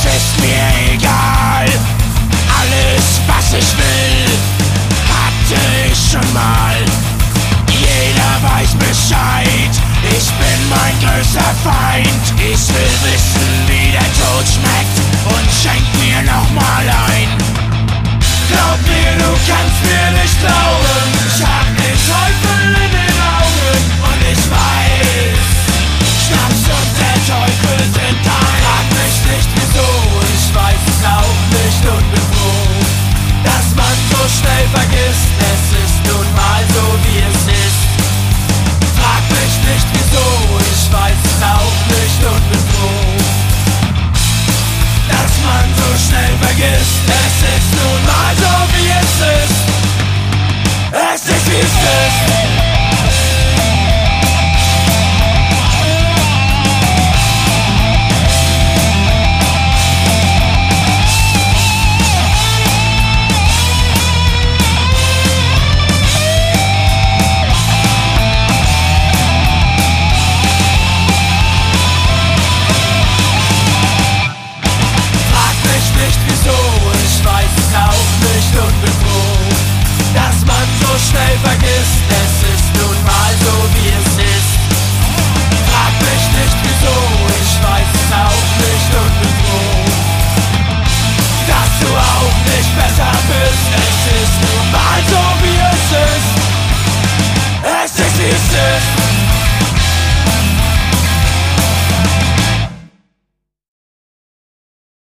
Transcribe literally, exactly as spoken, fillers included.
ist mir egal. Alles, was ich will, hatte ich schon mal. Jeder weiß Bescheid, ich bin mein größter Feind. Ich will wissen, wie der Tod schmeckt und schenk mir nochmal ein. Glaub mir, du kannst mir nicht glauben, ich hab den Teufel in den Augen. Und ich weiß, Schnaps und der Teufel sind da. Frag mich nicht wieso, ich weiß es auch nicht und bin froh, dass man so schnell vergisst, es ist nun mal so wie es ist. Frag mich nicht wieso, ich weiß es auch nicht und bin froh, dass man so schnell vergisst, es ist nun mal so wie es ist. Es ist wie es ist. Und bin froh, dass man so schnell vergisst, es ist nun mal so wie es ist. Frag mich nicht wieso, ich weiß es auch nicht und bin froh, dass du auch nicht besser bist.